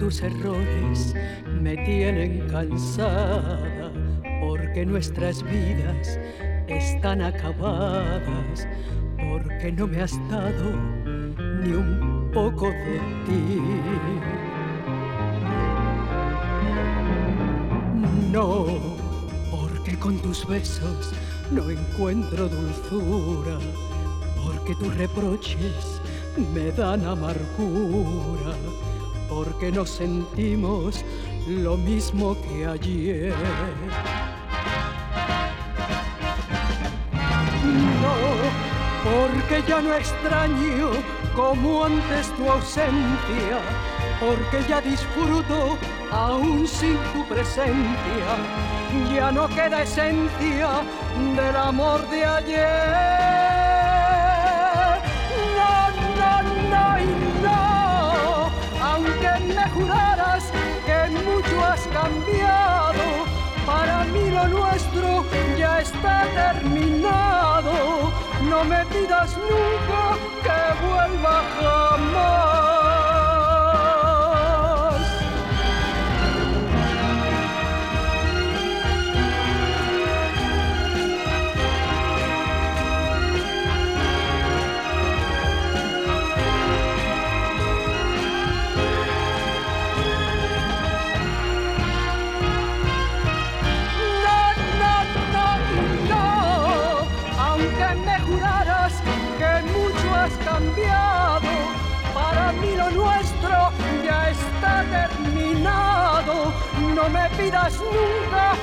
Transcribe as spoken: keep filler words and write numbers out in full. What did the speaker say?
tus errores me tienen cansada, porque nuestras vidas están acabadas, porque no me has dado ni un poco de ti. No, porque con tus besos no encuentro dulzura, porque tus reproches me dan amargura, porque no sentimos lo mismo que ayer. No, porque ya no extraño como antes tu ausencia, porque ya disfruto aún sin tu presencia, ya no queda esencia del amor de ayer. No, no, no y no, aunque me juraras que mucho has cambiado, para mí lo nuestro ya está terminado. No me pidas nunca que vuelva jamás. Cambiado, para mí lo nuestro ya está terminado. No me pidas nunca